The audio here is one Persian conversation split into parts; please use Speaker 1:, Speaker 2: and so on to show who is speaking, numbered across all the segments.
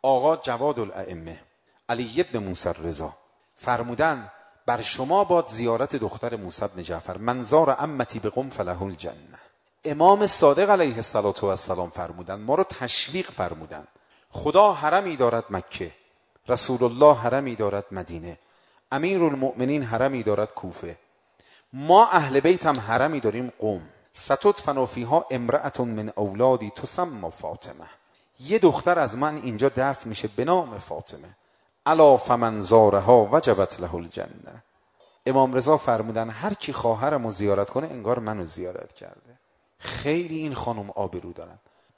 Speaker 1: آقا جواد الائمه علی ابن موسی رضا فرمودن بر شما باد زیارت دختر موسی بن جعفر، من زار عمتی بقم فله الجنه. امام صادق علیه السلام فرمودن، ما رو تشویق فرمودن. خدا حرمی دارد مکه، رسول الله حرمی دارد مدینه، امیرالمؤمنین حرمی دارد کوفه، ما اهل بیت هم حرمی داریم قم. ستدفن فیها امرأة من اولادی تسمى فاطمه. یه دختر از من اینجا دفن میشه به نام فاطمه. الا فمن زارها وجبت له الجنه. امام رضا فرمودن هر کی خواهرمو زیارت کنه انگار منو زیارت کرده. خیلی این خانم آبرو دارن.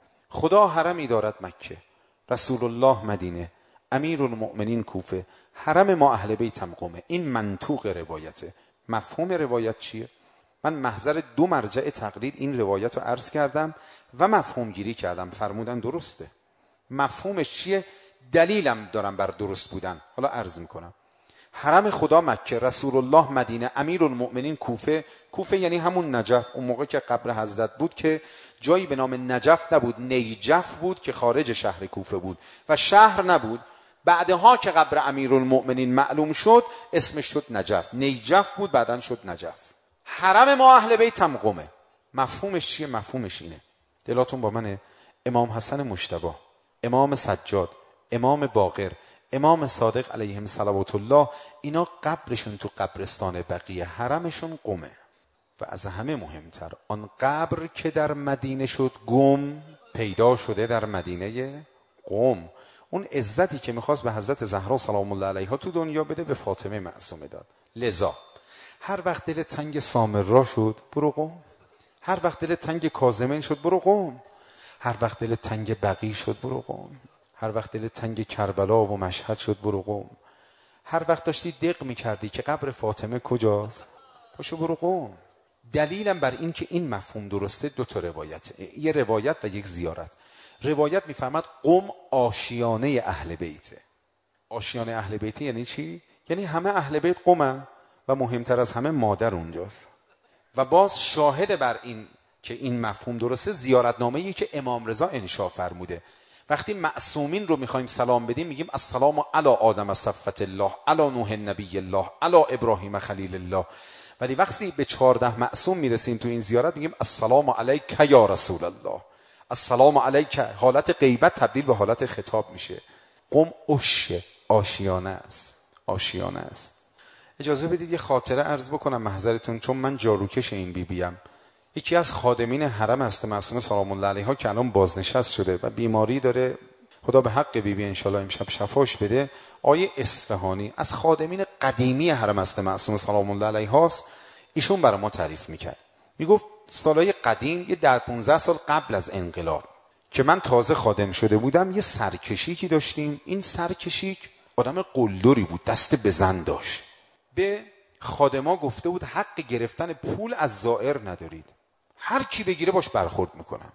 Speaker 1: خدا حرمی دارد مکه، رسول الله مدینه، امیرالمؤمنین کوفه، حرم ما اهل بیت هم قمه. این منطوق روایته. مفهوم روایت چیه؟ من محضر 2 مرجع تقلید این روایت رو عرض کردم و مفهوم گیری کردم. فرمودن درسته. مفهومش چیه؟ دلیلم دارم بر درست بودن. حالا عرض میکنم. حرم خدا مکه، رسول الله مدینه، امیرالمؤمنین کوفه. کوفه یعنی همون نجف. اون موقع که قبر حضرت بود که جایی به نام نجف نبود، نیجف بود که خارج شهر کوفه بود و شهر نبود. بعدها که قبر امیرالمؤمنین معلوم شد اسمش شد نجف. نیجف بود بعدن شد نجف. حرم ما اهل بیت هم قمه. مفهومش چیه؟ مفهومش اینه. دلاتون با منه؟ امام حسن مجتبی، امام سجاد، امام باقر، امام صادق علیهم صلوات الله، اینا قبرشون تو قبرستان بقیه، حرمشون قمه. و از همه مهمتر آن قبر که در مدینه شد گم، پیدا شده در مدینه قم. اون عزتی که میخواست به حضرت زهرا سلام الله علیها تو دنیا بده به فاطمه معصومه داد. لذا هر وقت دل تنگ سامرا شد برو قم، هر وقت دل تنگ کاظمین شد برو قم، هر وقت دل تنگ بقیع شد برو قم، هر وقت دل تنگ کربلا و مشهد شد برو قم، هر وقت داشتی دق میکردی که قبر فاطمه کجاست پاشو برو قم. دلیلم بر این که این مفهوم درسته 2 تا روایت، یه روایت و یک زیارت. روایت میفرماد قم آشیانه اهل بیته. آشیانه اهل بیته یعنی چی؟ یعنی همه اهل بیت قمن و مهمتر از همه مادر اونجاست. و باز شاهد بر این که این مفهوم درسته زیارتنامه‌ای که امام رضا انشا فرموده. وقتی معصومین رو میخوایم سلام بدیم میگیم السلام علی آدم صفوت الله، علی نوح نبی الله، علی ابراهیم خلیل الله. ولی وقتی به 14 معصوم میرسیم تو این زیارت میگیم السلام علیک یا رسول الله، السلام علیک. حالت غیبت تبدیل به حالت خطاب میشه. قم عشه، آشیانه است، آشیانه است. اجازه بدید یه خاطره عرض بکنم محضرتون، چون من جاروکش این بیبیم. یکی از خادمین حرم است معصومه سلام الله علیها که الان بازنشست شده و بیماری داره، خدا به حق بیبی انشالله امشب شفاش بده. آیه اصفهانی از خادمین قدیمی حرم است معصومه سلام الله علیهاست. ایشون برای ما تعریف میکرد، میگفت سالهای قدیم یه 10-15 سال قبل از انقلاب که من تازه خادم شده بودم یه سرکشیکی داشتیم. این سرکشیک آدم قلدری بود، دست بزن داشت. به خادما گفته بود حق گرفتن پول از زائر ندارید، هر کی بگیره باش برخورد میکنم.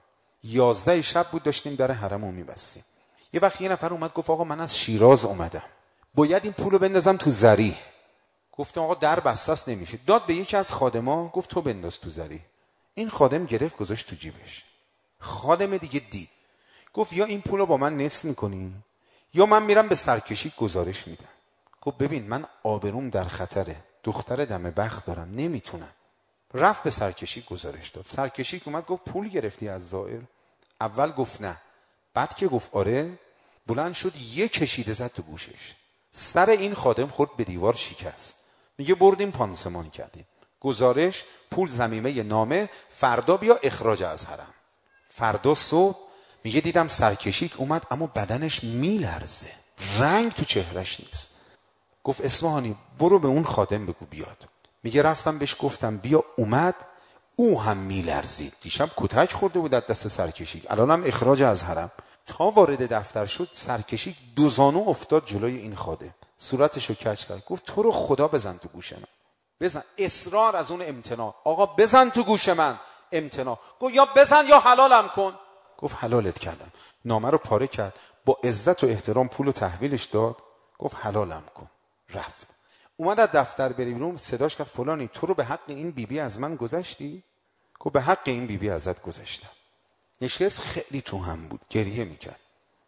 Speaker 1: 11 شب بود داشتیم در حرمو میبستیم. یه وقت یه نفر اومد گفت آقا من از شیراز اومدم، باید این پولو بندازم تو زری. گفتم آقا در بسته است نمیشه. داد به یکی از خادما گفت تو بنداز تو زری. این خادم گرفت گذاشت تو جیبش. خادم دیگه دید گفت یا این پولو با من نصف میکنی یا من میرم به سرکشی گزارش میدم. گفت ببین من آبروم در خطره، دختر دم بخت دارم نمیتونم. رفت به سرکشی گزارش داد. سرکشی اومد گفت پول گرفتی از زائر؟ اول گفت نه، بعد که گفت آره بلند شد یه کشیده زد تو گوشش. سر این خادم خورد به دیوار شکست. میگه بردیم پانسمان کردیم، گزارش، پول، ضمیمه نامه، فردا بیا اخراج از حرم. فردا صبح میگه دیدم سرکشیک اومد اما بدنش میلرزه، رنگ تو چهرش نیست. گفت اصفهانی برو به اون خادم بگو بیاد. میگه رفتم بهش گفتم بیا، اومد، او هم میلرزید. دیشب کتک خورده بود از دست سرکشیک، الان هم اخراج از حرم. تا وارد دفتر شد سرکشیک 2 زانو افتاد جلوی این خادم، صورتشو کج کرد. گفت تو رو خدا بزن تو گوش من، بزن. اصرار از اون امتناع، آقا بزن تو گوش من، امتناع. گفت یا بزن یا حلالم کن. گفت حلالت کردم. نامه رو پاره کرد، با عزت و احترام پولو تحویلش داد، گفت حلالم کن. رفت. اومد از دفتر بری بیرون، صداش کرد فلانی تو رو به حق این بیبی از من گذشتی؟ گفت به حق این بیبی ازت گذشتم. نشست خیلی تو هم بود، گریه میکرد.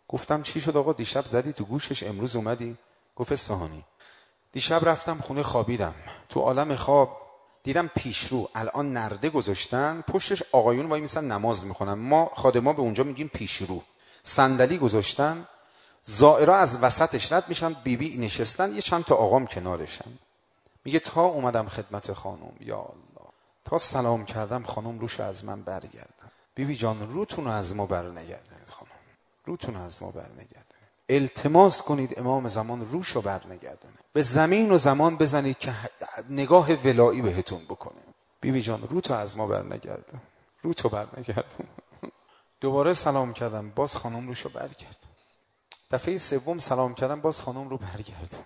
Speaker 1: گفتم چی شد آقا، دیشب زدی تو گوشش امروز اومدی؟ گفت اصفهانی. دیشب رفتم خونه خوابیدم، تو عالم خواب دیدم پیشرو الان نرده گذاشتن، پشتش آقایون وای میسن نماز میخونن، ما خادما به اونجا میگیم پیشرو. صندلی گذاشتن، زائرا از وسطش رد میشن، بیبی نشستن، یه چند تا آقام کنارشن. میگه تا اومدم خدمت خانم، یا الله، تا سلام کردم خانم روش از من برگردن. بیبی جان روتون از ما برنگردید خانم، روتون از ما برنگردید. التماس کنید امام زمان روشو برنگردونه، به زمین و زمان بزنید که نگاه ولایی بهتون بکنه. بیبی جان روتو از ما برنگردون، روتو برنگردون. دوباره سلام کردم، باز خانم روشو برگردون. دفعه سوم سلام کردم، باز خانم رو برگردون.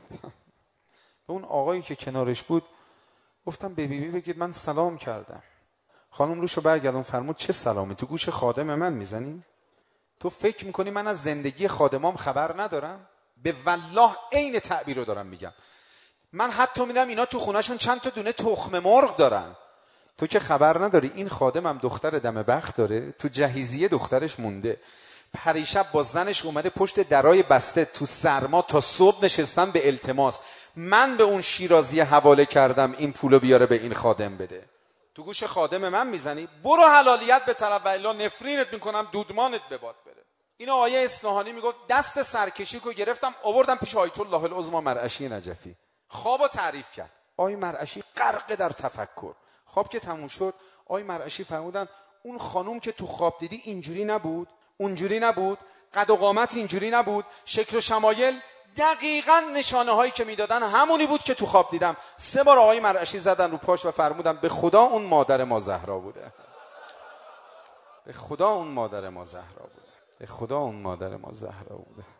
Speaker 1: به اون آقایی که کنارش بود گفتم به بیبی بگید من سلام کردم. خانم روشو برگردون. فرمود چه سلامی، تو گوش خادم من میزنی؟ تو فکر میکنی من از زندگی خادمام خبر ندارم؟ به والله عین تعبیر رو دارم میگم. من حتی میدم اینا تو خونهشون چند تا دونه تخم مرغ دارن. تو که خبر نداری این خادمم دختر دم بخت داره، تو جهیزیه دخترش مونده، پریشب با زنش اومده پشت درای بسته تو سرما تا صبح نشستن به التماس. من به اون شیرازی حواله کردم این پولو بیاره به این خادم بده. تو گوش خادم من میزنی؟ برو حلالیت به طرف و الا نفرینت میکنم دودمانت به باد بره. این آیه اصفهانی میگفت دست سرکشی کو گرفتم آوردم پیش آیت الله العظمی مرعشی نجفی، خوابو تعریف کرد. آیه مرعشی غرق در تفکر. خواب که تموم شد آیه مرعشی فرمودن اون خانوم که تو خواب دیدی اینجوری نبود، اونجوری نبود، قد و قامت اینجوری نبود، شکل و شمایل دقیقاً نشانه هایی که میدادن همونی بود که تو خواب دیدم. 3 بار آقای مرعشی زدن رو پاش و فرمودن به خدا اون مادر ما زهرا بوده، به خدا اون مادر ما زهرا بوده، به خدا اون مادر ما زهرا بوده.